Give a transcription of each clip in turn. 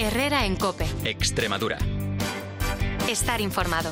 Herrera en COPE. Extremadura. Estar informado.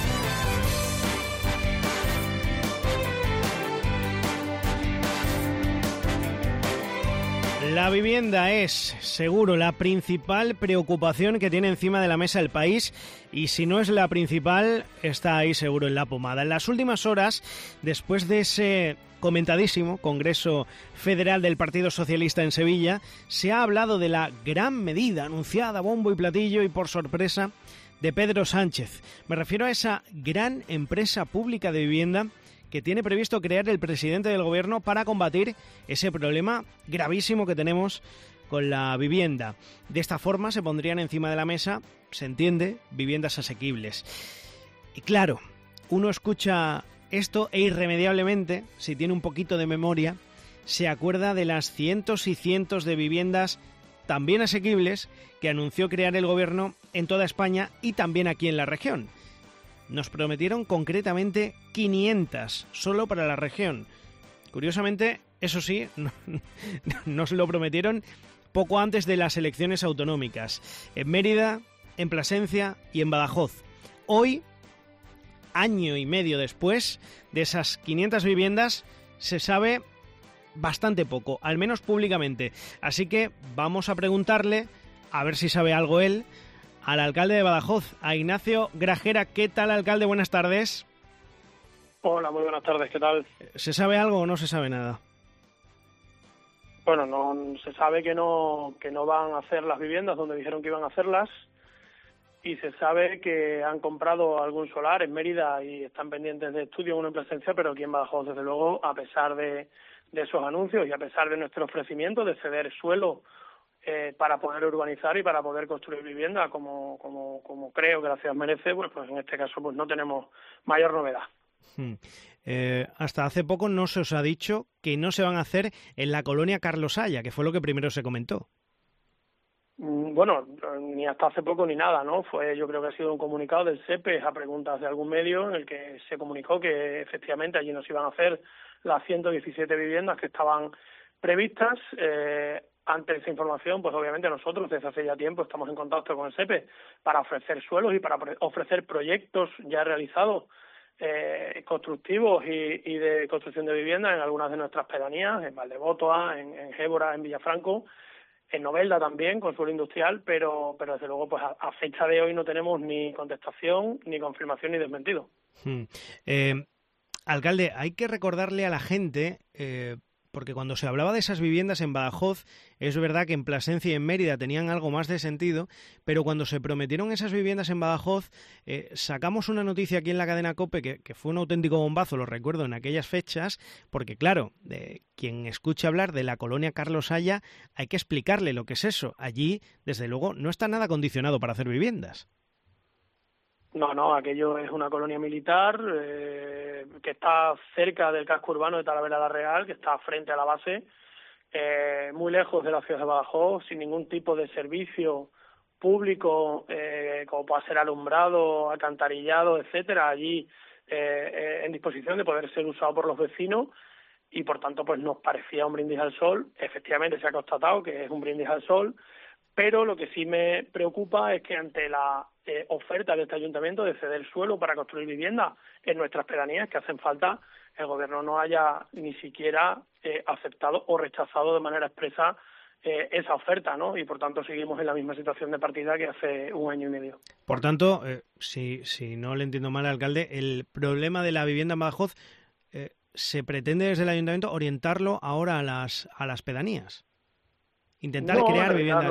La vivienda es, seguro, la principal preocupación que tiene encima de la mesa el país, y si no es la principal, está ahí seguro en la pomada. En las últimas horas, después de ese comentadísimo Congreso Federal del Partido Socialista en Sevilla, se ha hablado de la gran medida anunciada a bombo y platillo y por sorpresa de Pedro Sánchez. Me refiero a esa gran empresa pública de vivienda que tiene previsto crear el presidente del Gobierno para combatir ese problema gravísimo que tenemos con la vivienda. De esta forma se pondrían encima de la mesa, se entiende, viviendas asequibles. Y claro, uno escucha esto e irremediablemente, si tiene un poquito de memoria, se acuerda de las cientos y cientos de viviendas también asequibles que anunció crear el Gobierno en toda España y también aquí en la región. Nos prometieron concretamente 500 solo para la región. Curiosamente, eso sí, nos lo prometieron poco antes de las elecciones autonómicas. En Mérida, en Plasencia y en Badajoz. Hoy, año y medio después de esas 500 viviendas, se sabe bastante poco, al menos públicamente. Así que vamos a preguntarle, a ver si sabe algo él, al alcalde de Badajoz, a Ignacio Grajera. ¿Qué tal, alcalde? Buenas tardes. Hola, muy buenas tardes, ¿qué tal? ¿Se sabe algo o no se sabe nada? Bueno, no se sabe que no van a hacer las viviendas donde dijeron que iban a hacerlas, y se sabe que han comprado algún solar en Mérida y están pendientes de estudio, uno en Plasencia, pero aquí en Badajoz, desde luego, a pesar de esos anuncios y a pesar de nuestro ofrecimiento de ceder suelo para poder urbanizar y para poder construir vivienda como creo que la ciudad merece, pues en este caso pues no tenemos mayor novedad. Hasta hace poco no se os ha dicho que no se van a hacer en la colonia Carlos Haya, que fue lo que primero se comentó. Bueno, ni hasta hace poco ni nada, ¿no? Yo creo que ha sido un comunicado del SEPE a preguntas de algún medio en el que se comunicó que efectivamente allí no se iban a hacer las 117 viviendas que estaban previstas. Ante esa información, pues obviamente nosotros desde hace ya tiempo estamos en contacto con el SEPE para ofrecer suelos y para ofrecer proyectos ya realizados constructivos y de construcción de viviendas en algunas de nuestras pedanías, en Valdebotoa, en Gébora, en Villafranco, en Novelda también, con suelo industrial, pero desde luego pues a fecha de hoy no tenemos ni contestación, ni confirmación, ni desmentido. Alcalde, hay que recordarle a la gente, porque cuando se hablaba de esas viviendas en Badajoz, es verdad que en Plasencia y en Mérida tenían algo más de sentido, pero cuando se prometieron esas viviendas en Badajoz, sacamos una noticia aquí en la cadena COPE que fue un auténtico bombazo, lo recuerdo, en aquellas fechas, porque claro, quien escuche hablar de la colonia Carlos Haya, hay que explicarle lo que es eso. Allí, desde luego, no está nada condicionado para hacer viviendas. No, aquello es una colonia militar que está cerca del casco urbano de Talavera la Real, que está frente a la base, muy lejos de la ciudad de Badajoz, sin ningún tipo de servicio público, como pueda ser alumbrado, alcantarillado, etcétera, allí en disposición de poder ser usado por los vecinos, y por tanto pues nos parecía un brindis al sol. Efectivamente se ha constatado que es un brindis al sol, pero lo que sí me preocupa es que ante la oferta de este ayuntamiento de ceder suelo para construir viviendas en nuestras pedanías que hacen falta, el Gobierno no haya ni siquiera aceptado o rechazado de manera expresa esa oferta, ¿no? Y por tanto seguimos en la misma situación de partida que hace un año y medio. Por tanto, si no le entiendo mal, alcalde, el problema de la vivienda en Badajoz se pretende desde el ayuntamiento orientarlo ahora a las pedanías. Intentar crear viviendas.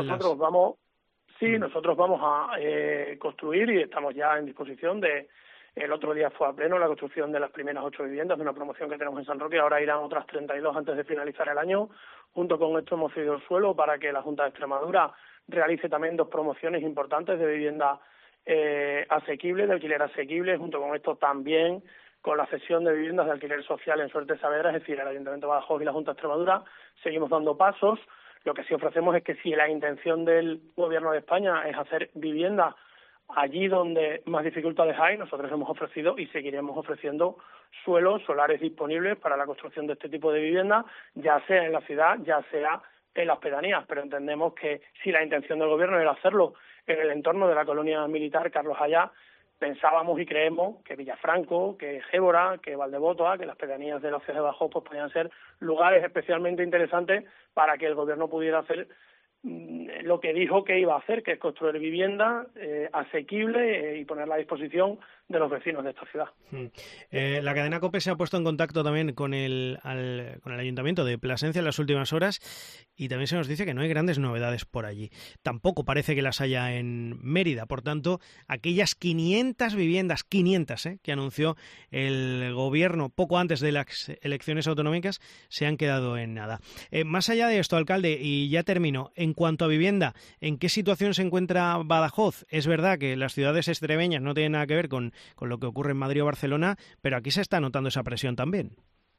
Nosotros vamos a construir y estamos ya en disposición de. El otro día fue a pleno la construcción de las primeras 8 viviendas de una promoción que tenemos en San Roque. Ahora irán otras 32 antes de finalizar el año. Junto con esto hemos cedido el suelo para que la Junta de Extremadura realice también 2 promociones importantes de vivienda asequible, de alquiler asequible. Junto con esto también con la cesión de viviendas de alquiler social en Suerte Saavedra, es decir, el Ayuntamiento de Badajoz y la Junta de Extremadura seguimos dando pasos. Lo que sí ofrecemos es que si la intención del Gobierno de España es hacer vivienda allí donde más dificultades hay, nosotros hemos ofrecido y seguiremos ofreciendo suelos solares disponibles para la construcción de este tipo de viviendas, ya sea en la ciudad, ya sea en las pedanías, pero entendemos que si la intención del gobierno era hacerlo en el entorno de la colonia militar Carlos Hayá, pensábamos y creemos que Villafranco, que Gébora, que Valdebotoa, que las pedanías de la ciudad de Badajoz pues podían ser lugares especialmente interesantes para que el gobierno pudiera hacer lo que dijo que iba a hacer, que es construir vivienda asequible y ponerla a disposición de los vecinos de esta ciudad. La cadena COPE se ha puesto en contacto también con el Ayuntamiento de Plasencia en las últimas horas y también se nos dice que no hay grandes novedades por allí. Tampoco parece que las haya en Mérida. Por tanto, aquellas 500 viviendas, 500 que anunció el gobierno poco antes de las elecciones autonómicas, se han quedado en nada. Más allá de esto, alcalde, y ya termino, en cuanto a vivienda, ¿en qué situación se encuentra Badajoz? Es verdad que las ciudades extremeñas no tienen nada que ver con lo que ocurre en Madrid o Barcelona, pero aquí se está notando esa presión también.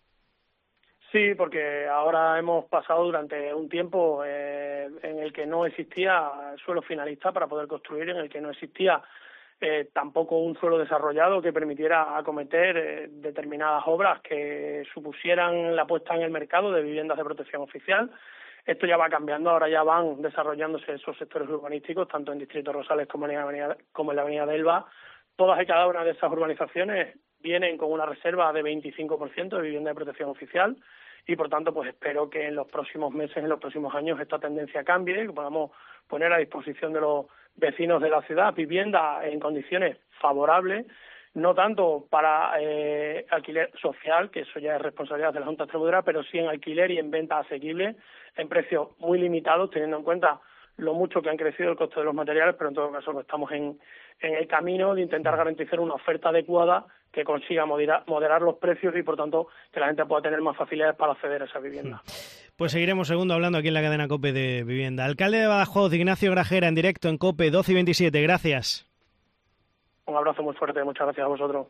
Sí, porque ahora hemos pasado durante un tiempo en el que no existía suelo finalista para poder construir, en el que no existía tampoco un suelo desarrollado que permitiera acometer determinadas obras que supusieran la puesta en el mercado de viviendas de protección oficial. Esto ya va cambiando, ahora ya van desarrollándose esos sectores urbanísticos, tanto en Distrito Rosales como en la Avenida de Elba. Todas y cada una de esas urbanizaciones vienen con una reserva de 25% de vivienda de protección oficial y, por tanto, pues espero que en los próximos meses, en los próximos años, esta tendencia cambie, que podamos poner a disposición de los vecinos de la ciudad vivienda en condiciones favorables, no tanto para alquiler social, que eso ya es responsabilidad de la Junta de Extremadura, pero sí en alquiler y en venta asequible, en precios muy limitados, teniendo en cuenta lo mucho que han crecido el costo de los materiales, pero en todo caso estamos en el camino de intentar garantizar una oferta adecuada que consiga moderar los precios y, por tanto, que la gente pueda tener más facilidades para acceder a esa vivienda. Pues seguiremos hablando aquí en la cadena COPE de vivienda. Alcalde de Badajoz, Ignacio Grajera, en directo en COPE 12 y 27. Gracias. Un abrazo muy fuerte. Muchas gracias a vosotros.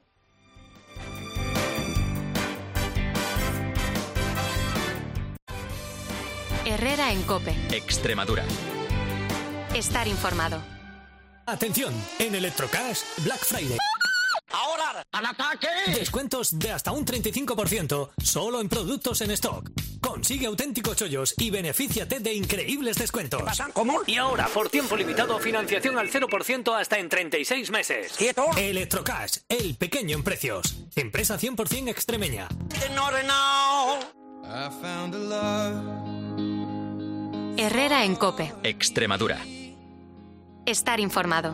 Herrera en COPE. Extremadura. Estar informado. Atención, en Electrocash, Black Friday. ¡Ahora, al ataque! Descuentos de hasta un 35%, solo en productos en stock. Consigue auténticos chollos y benefíciate de increíbles descuentos. ¿Cómo? Y ahora, por tiempo limitado, financiación al 0% hasta en 36 meses. ¿Quieto? Electrocash, el pequeño en precios. Empresa 100% extremeña. Herrera en COPE. Extremadura. Estar informado.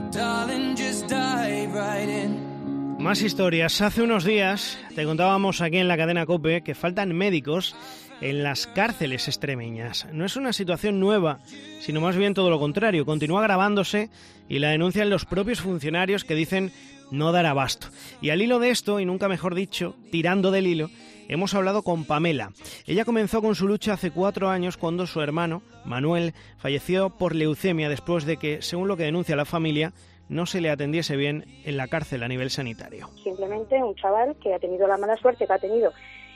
Más historias. Hace unos días te contábamos aquí en la cadena COPE que faltan médicos en las cárceles extremeñas. No es una situación nueva, sino más bien todo lo contrario. Continúa agravándose y la denuncian los propios funcionarios que dicen no dar abasto. Y al hilo de esto, y nunca mejor dicho, tirando del hilo, hemos hablado con Pamela. Ella comenzó con su lucha hace 4 años cuando su hermano, Manuel, falleció por leucemia después de que, según lo que denuncia la familia, no se le atendiese bien en la cárcel a nivel sanitario. Simplemente un chaval que ha tenido la mala suerte, que ha tenido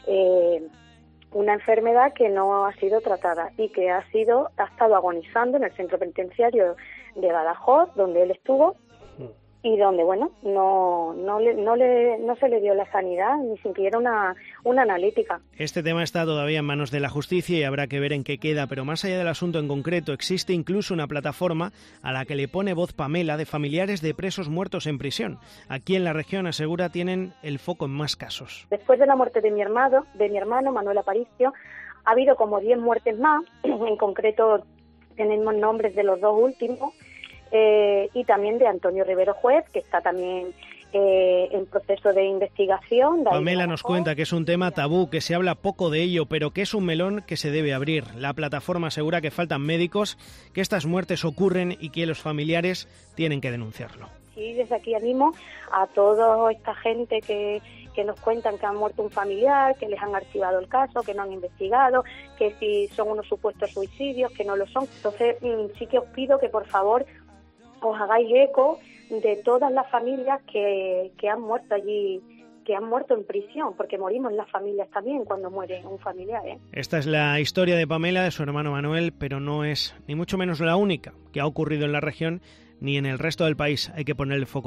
una enfermedad que no ha sido tratada y que ha estado agonizando en el centro penitenciario de Badajoz, donde él estuvo, y donde, bueno, no se le dio la sanidad, ni siquiera una analítica. Este tema está todavía en manos de la justicia y habrá que ver en qué queda, pero más allá del asunto en concreto, existe incluso una plataforma a la que le pone voz Pamela de familiares de presos muertos en prisión. Aquí en la región, asegura, tienen el foco en más casos. Después de la muerte de mi hermano Manuel Aparicio, ha habido como 10 muertes más, en concreto tenemos nombres de los 2 últimos, y también de Antonio Rivero Juez, que está también en proceso de investigación. Pamela nos cuenta que es un tema tabú, que se habla poco de ello, pero que es un melón que se debe abrir. La plataforma asegura que faltan médicos, que estas muertes ocurren y que los familiares tienen que denunciarlo. Sí, desde aquí animo a toda esta gente que nos cuentan que han muerto un familiar, que les han archivado el caso, que no han investigado, que si son unos supuestos suicidios, que no lo son. Entonces sí que os pido que por favor os hagáis eco de todas las familias que han muerto allí, que han muerto en prisión, porque morimos las familias también cuando muere un familiar, ¿eh? Esta es la historia de Pamela, de su hermano Manuel, pero no es ni mucho menos la única que ha ocurrido en la región ni en el resto del país. Hay que poner el foco